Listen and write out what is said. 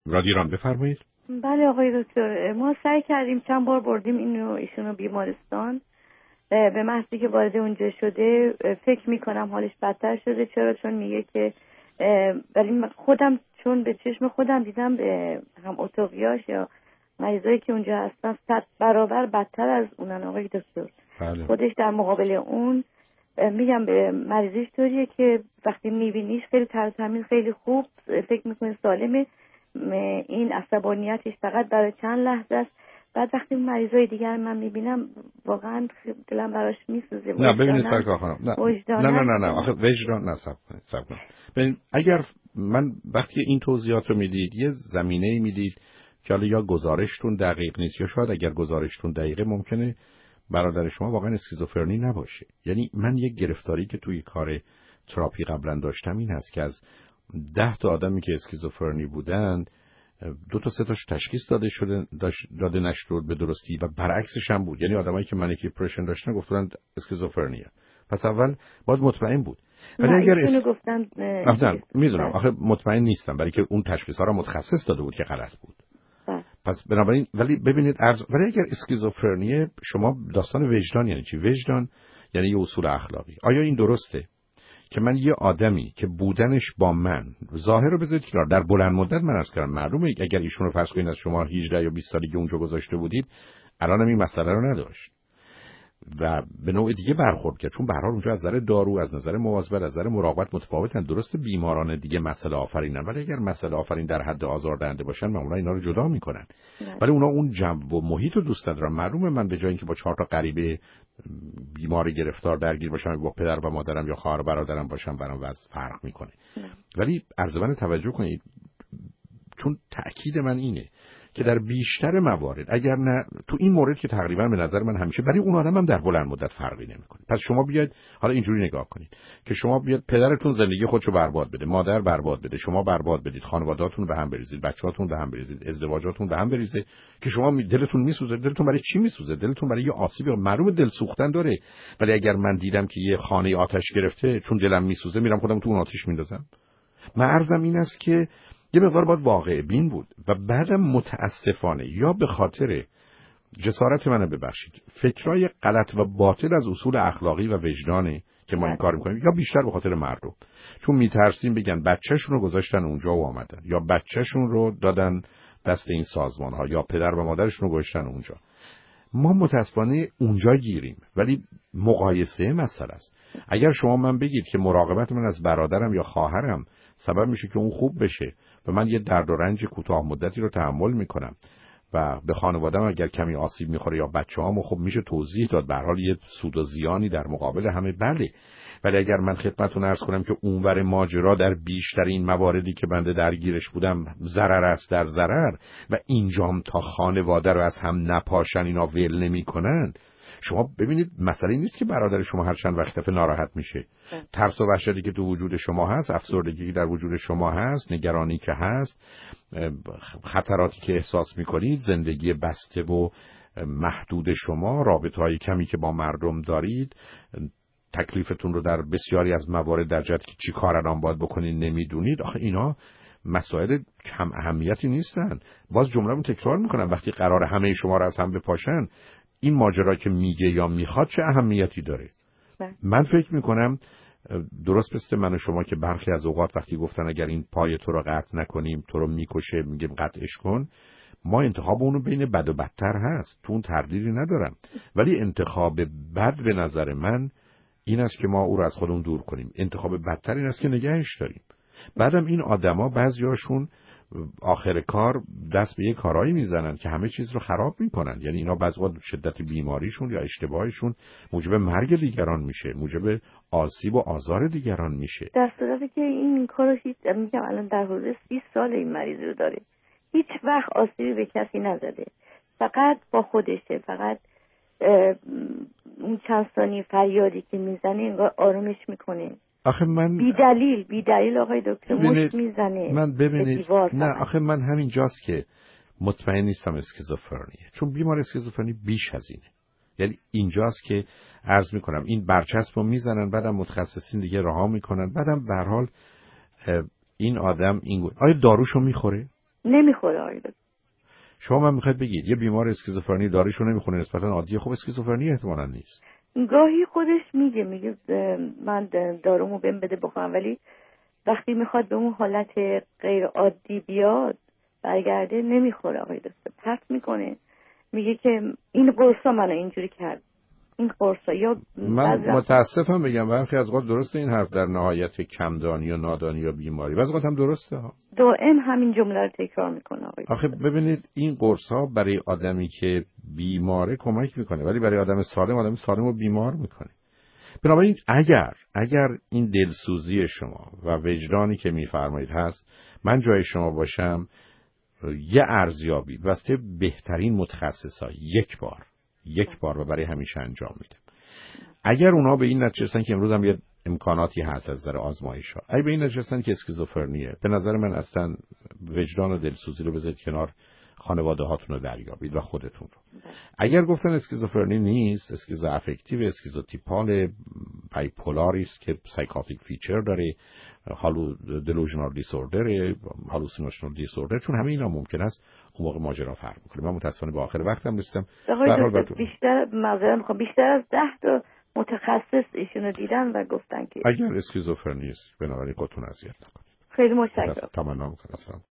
رادیو ایران بفرمایید. بله آقای دکتر، ما سعی کردیم چند بار بردیم ایشونو بیمارستان. به محضی که وارد اونجا شده فکر میکنم حالش بدتر شده. چرا؟ چون میگه که ولی خودم چون به چشم خودم دیدم هم اتوقیاش یا مریضایی که اونجا هستن 100 برابر بدتر از اونن آقای دکتر. بله. خودش در مقابل اون میگم به مریضش طوریه که وقتی میبینیش خیلی تمیز خیلی خوب فکر میکنه سالمه، این عصبانیتش فقط برای چند لحظه است. بعد وقتی مریضای دیگر من میبینم واقعا دلم براش میسوزه. نه ببینید سرکار خانم، نه آخه وجدان نصب کنید. ببین اگر من وقتی این توضیحات رو میدید یه زمینه‌ای میدید که حالا یا گزارشتون دقیق نیست یا شاید اگر گزارشتون دقیقه ممکنه برادر شما واقعا اسکیزوفرنی نباشه. یعنی من یک گرفتاری که توی کار تراپی قبلا داشتم این هست که از 10 تا آدمی که اسکیزوفرنی بودند 2 تا 3 تاش تشخیص داده نشد به درستی و برعکسش هم بود. یعنی آدمایی که منیک دیپرشن داشتن گفتن اسکیزوفرنیه. پس اول باید مطمئن بود. ولی اگر گفتن میدونم آخه مطمئن نیستم برای که اون تشخیصا رو متخصص داده بود که غلط بود. پس بنابراین ولی ببینید ولی اگر اسکیزوفرنیه شما داستان وجدان یعنی چی؟ وجدان یعنی یه اصول اخلاقی. آیا این درسته که من یه آدمی که بودنش با من ظاهر رو بذارید کنار در بلند مدت من عرض کردم معلومه اگر ایشون رو فرض کنید از شما 18 یا 20 سالگی اونجا گذاشته بودید الان هم این مسئله رو نداشت و به نوع دیگه برخورد کرد، چون به هر حال اونجا از نظر دارو از نظر مواظبت از نظر مراقبت متفاوتن. درسته بیماران دیگه مسئله آفرینن ولی اگر مسئله آفرین در حد آزاردهنده باشن معمولا اینا رو جدا میکنن. ولی اونا اون جو و محیط رو دوست ندارن. معلومه من به جای اینکه با 4 تا غریبه بیمار گرفتار درگیر باشم با پدر و مادرم یا خواهر برادرم باشم برام وضع فرق میکنه. ولی عرض توجه کنید چون تأکید من اینه که در بیشتر موارد اگر نه تو این مورد که تقریبا به نظر من همیشه برای اون آدم هم در بلند مدت فرقی نمیکنه. پس شما بیاید حالا اینجوری نگاه کنید که شما بیاید پدرتون زندگی خودشو برباد بده، مادر برباد بده، شما برباد بدید، خانواده‌تون به هم بریزید، بچه‌هاتون به هم بریزید، ازدواجاتون به هم بریزه که شما دلتون میسوزه. دلتون برای چی میسوزه؟ دلتون برای یه آسیب معلومه دل سوختن داره. ولی اگر من دیدم که یه خانه آتش گرفته چون دلم میسوزه میرم خودم تو اون آتش میندازم. من عرضم این است که یه مقدار باید واقع بین بود و بعدم متاسفانه یا به خاطر جسارت منو ببخشید فکرای غلط و باطل از اصول اخلاقی و وجدانی که ما این کار میکنیم یا بیشتر به خاطر مردم چون میترسیم بگن بچه‌شون رو گذاشتن اونجا و آمدن یا بچه‌شون رو دادن دست این سازمان ها یا پدر و مادرشون رو گذاشتن اونجا. ما متاسفانه اونجا گیریم ولی مقایسه مسئله است. اگر شما من بگید که مراقبت من از برادرم یا خواهرم سبب میشه که اون خوب بشه و من یه درد و رنج کوتاه مدتی رو تحمل میکنم و به خانواده‌ام اگر کمی آسیب میخوره یا بچه‌هامو خب میشه توضیح داد به هر حال یه سود و زیانی در مقابل همه بله. ولی اگر من خدمتتون عرض کنم که اونور ماجرا در بیشترین مواردی که بنده درگیرش بودم ضرر است در ضرر و اینجام تا خانواده رو از هم نپاشن اینا ول نمیکنن. شما ببینید مسئله نیست که برادر شما هر چند وقت ناراحت میشه. ترس و وحشتی که تو وجود شما هست، افسردگی که در وجود شما هست، نگرانی که هست، خطراتی که احساس میکنید، زندگی بسته و محدود شما، رابطه‌های کمی که با مردم دارید، تکلیفتون رو در بسیاری از موارد در جهت که چی کار الان باید بکنید نمیدونید. آخه اینا مسائل کم اهمیتی نیستن. باز جمله‌مو تکرار میکنم وقتی قرار همه شما رو از هم بپاشن این ماجرا که میگه یا میخواد چه اهمیتی داره؟ من فکر میکنم درست مثل من و شما که برخی از اوقات وقتی گفتن اگر این پای تو رو قطع نکنیم تو رو میکشه میگیم قطعش کن، ما انتخاب اونو بین بد و بدتر هست، تو اون تردیدی ندارم. ولی انتخاب بد به نظر من این است که ما او رو از خودمون دور کنیم. انتخاب بدتر این است که نگهش داریم. بعدم این آدما بعضیاشون آخر کار دست به یه کارایی میزنن که همه چیز رو خراب میکنن. یعنی اینا بعضی وقت شدت بیماریشون یا اشتباهشون موجب مرگ دیگران میشه، موجب آسیب و آزار دیگران میشه. در صورتی که این کارو میگم الان در حدود 30 سال این مریض رو داره، هیچ وقت آسیبی به کسی نزده، فقط با خودشه، فقط اون چند ثانیه فریادی که میزنه انگار آرومش میکنه. آخه من بی دلیل آقای دکتر مشت میزنه. من ببینید نه آخه من همین جاست که مطمئن نیستم اسکیزوفرنیه، چون بیمار اسکیزوفرنی بیش از اینه. یعنی اینجاست که عرض میکنم این برچسب رو میزنن بعدم متخصصین دیگه رها میکنن، بعدم به هر حال این آدم آیا داروشو میخوره؟ نمیخوره آقای دکتر. شما من میخواید بگید یه بیمار اسکیزوفرنی داروشو نمیخونه نسبتا عادیه، خب اسکیزوفرنی احتمالاً نیست. گاهی خودش میگه من دارومو بهم بده بخورم، ولی وقتی میخواد به اون حالت غیر عادی بیاد برگرده نمیخوره آقای دکتر، پرت میکنه، میگه که این قرصا منو اینجوری کرد، این قرصا. یا من متاسفم بگم برخی از اوقات درسته این حرف در نهایت کمدانی یا نادانی یا بیماری، بعضی اوقات هم درسته ها. دائم همین جمله رو تکرار میکنه آقای دکتر. آخه ببینید این قرصا برای آدمی که بیماره کمک میکنه، ولی برای آدم سالم رو بیمار میکنه. بنابراین اگر این دلسوزی شما و وجدانی که میفرمایید هست، من جای شما باشم یه ارزیابی واسه بهترین متخصصا یک بار و برای همیشه انجام میدم. اگر اونا به این نتیجه رسن که امروز هم یه امکاناتی هست از نظر آزمایش‌ها، اگه به این نتیجه رسن که اسکیزوفرنیه، به نظر من اصلا وجدان و دلسوزی رو بذارید کنار، خانواده هاتون رو دریابید و خودتون رو. اگر گفتن اسکیزوفرنی نیست، اسکیزو افکتیو، اسکیزوتیپال، بایپولاری است که سایکاتیک فیچر داره، دلوژنال دیسوردر، هالوسینوشنال دیسوردر، چون همه اینا ممکن است اون موقع ماجرا فرق کنه. من متأسفانه به آخر وقتم رسیدم. بیشتر از 10 تا متخصص ایشونو دیدن و گفتن که اگر اسکیزوفرنی است بنابراین خودتون اذیت نکنید. خیلی متشکرم. تمنا می‌کنم.